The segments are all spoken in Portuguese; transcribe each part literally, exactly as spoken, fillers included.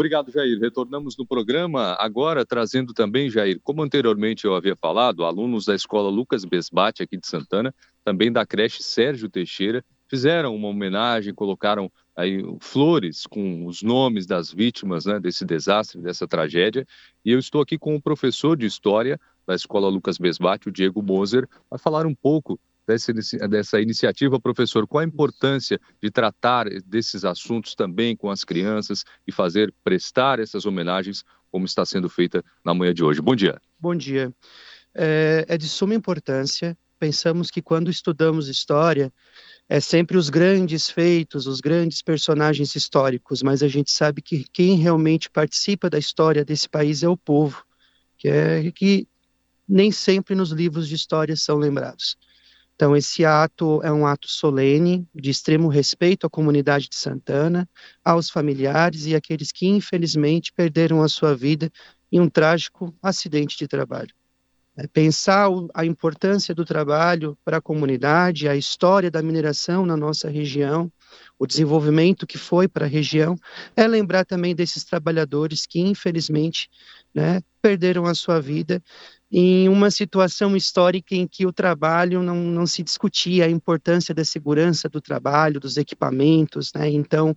Obrigado, Jair. Retornamos no programa agora trazendo também, Jair, como anteriormente eu havia falado, alunos da Escola Lucas Besbate aqui de Santana, também da creche Sérgio Teixeira, fizeram uma homenagem, colocaram aí flores com os nomes das vítimas, né, desse desastre, dessa tragédia. E eu estou aqui com o professor de História da Escola Lucas Besbate, o Diego Moser, para falar um pouco dessa, dessa iniciativa. Professor, qual a importância de tratar desses assuntos também com as crianças e fazer, prestar essas homenagens como está sendo feita na manhã de hoje? Bom dia. Bom dia. É, é de suma importância. Pensamos que quando estudamos história, é sempre os grandes feitos, os grandes personagens históricos, mas a gente sabe que quem realmente participa da história desse país é o povo, que é que nem sempre nos livros de história são lembrados. Então, esse ato é um ato solene, de extremo respeito à comunidade de Santana, aos familiares e àqueles que, infelizmente, perderam a sua vida em um trágico acidente de trabalho. É, pensar a importância do trabalho para a comunidade, a história da mineração na nossa região, o desenvolvimento que foi para a região, é lembrar também desses trabalhadores que, infelizmente, né, perderam a sua vida em uma situação histórica em que o trabalho não, não se discutia a importância da segurança do trabalho, dos equipamentos, né? Então,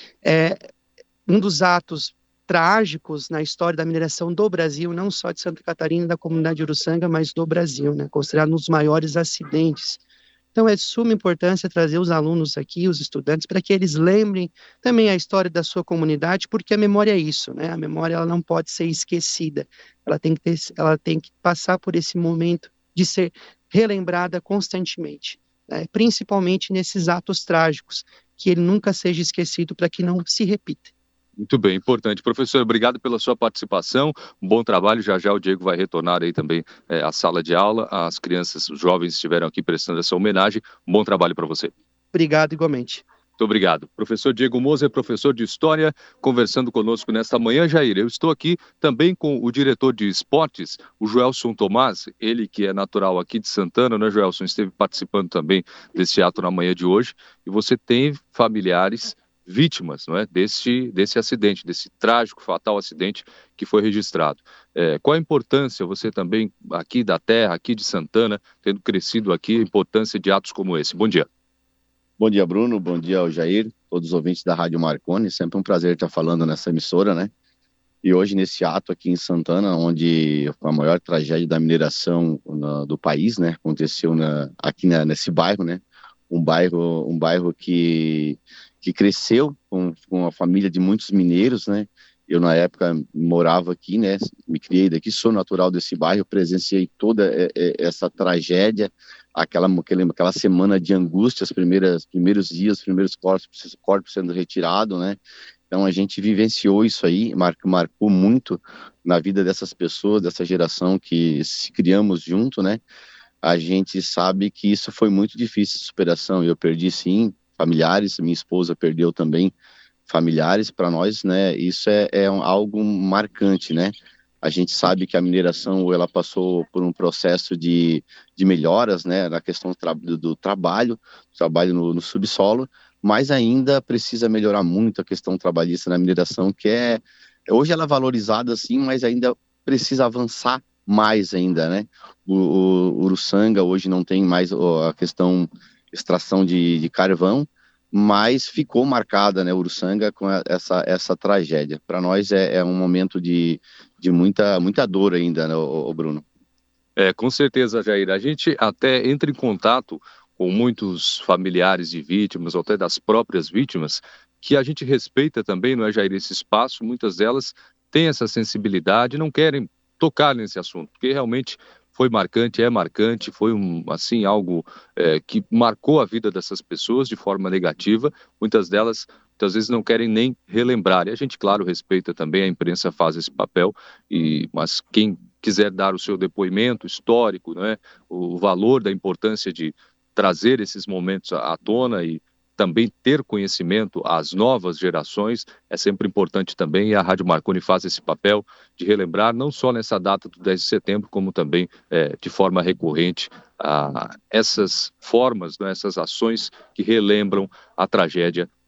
é um dos atos trágicos na história da mineração do Brasil, não só de Santa Catarina, da comunidade de Uruçanga, mas do Brasil, né? Considerado um dos maiores acidentes. Então, é de suma importância trazer os alunos aqui, os estudantes, para que eles lembrem também a história da sua comunidade, porque a memória é isso, né? A memória ela não pode ser esquecida, ela tem que ter, ela tem que passar por esse momento de ser relembrada constantemente, né? Principalmente nesses atos trágicos, que ele nunca seja esquecido para que não se repita. Muito bem, importante. Professor, obrigado pela sua participação, um bom trabalho. Já já o Diego vai retornar aí também é, à sala de aula. As crianças, os jovens estiveram aqui prestando essa homenagem. Um bom trabalho para você. Obrigado, igualmente. Muito obrigado. Professor Diego Moser, professor de História, conversando conosco nesta manhã. Jair, eu estou aqui também com o diretor de esportes, o Joelson Tomás, ele que é natural aqui de Santana, né, Joelson? Esteve participando também desse ato na manhã de hoje. E você tem familiares vítimas, não é, desse, desse acidente, desse trágico, fatal acidente que foi registrado. É, qual a importância, você também aqui da terra, aqui de Santana, tendo crescido aqui, a importância de atos como esse? Bom dia. Bom dia, Bruno, bom dia ao Jair, todos os ouvintes da Rádio Marconi, sempre um prazer estar falando nessa emissora, né? E hoje nesse ato aqui em Santana, onde a maior tragédia da mineração na, do país, né, aconteceu na, aqui na, nesse bairro, né? Um bairro, um bairro que que cresceu com, com a família de muitos mineiros, né? Eu, na época, morava aqui, né? Me criei daqui, sou natural desse bairro, presenciei toda essa tragédia, aquela, aquela semana de angústia, os primeiros, primeiros dias, os primeiros corpos, corpos sendo retirados, né? Então, a gente vivenciou isso aí, mar, marcou muito na vida dessas pessoas, dessa geração que se criamos junto, né? A gente sabe que isso foi muito difícil de superação. Eu perdi, sim, familiares, minha esposa perdeu também familiares. Para nós, né, isso é, é um, algo marcante, né? A gente sabe que a mineração, ela passou por um processo de, de melhoras, né, na questão do, tra do trabalho, trabalho no, no subsolo, mas ainda precisa melhorar muito a questão trabalhista na mineração, que é, hoje ela é valorizada sim, mas ainda precisa avançar mais ainda, né? O, o Uruçanga hoje não tem mais a questão extração de, de carvão, mas ficou marcada, né, Uruçanga com essa, essa tragédia. Para nós é, é um momento de, de muita, muita dor ainda, né, o, o Bruno? É, com certeza, Jair. A gente até entra em contato com muitos familiares de vítimas, ou até das próprias vítimas, que a gente respeita também, não é, Jair, esse espaço. Muitas delas têm essa sensibilidade e não querem tocar nesse assunto, porque realmente foi marcante, é marcante, foi um, assim, algo é, que marcou a vida dessas pessoas de forma negativa. Muitas delas, muitas vezes, não querem nem relembrar. E a gente, claro, respeita também, a imprensa faz esse papel, e, mas quem quiser dar o seu depoimento histórico, né, o valor da importância de trazer esses momentos à, à tona e também ter conhecimento às novas gerações, é sempre importante também, e a Rádio Marconi faz esse papel de relembrar, não só nessa data do dez de setembro, como também é, de forma recorrente, a essas formas, né, essas ações que relembram a tragédia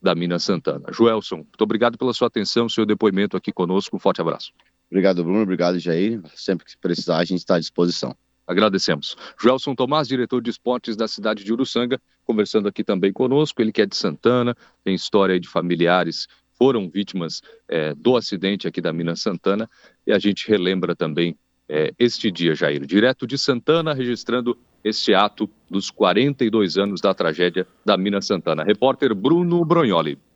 da Minas Santana. Joelson, muito obrigado pela sua atenção, seu depoimento aqui conosco. Um forte abraço. Obrigado, Bruno. Obrigado, Jair. Sempre que precisar, a gente está à disposição. Agradecemos. Joelson Tomás, diretor de esportes da cidade de Uruçanga, conversando aqui também conosco. Ele que é de Santana, tem história de familiares que foram vítimas é, do acidente aqui da Minas Santana. E a gente relembra também é, este dia, Jair, direto de Santana, registrando este ato dos quarenta e dois anos da tragédia da Minas Santana. Repórter Bruno Brognoli.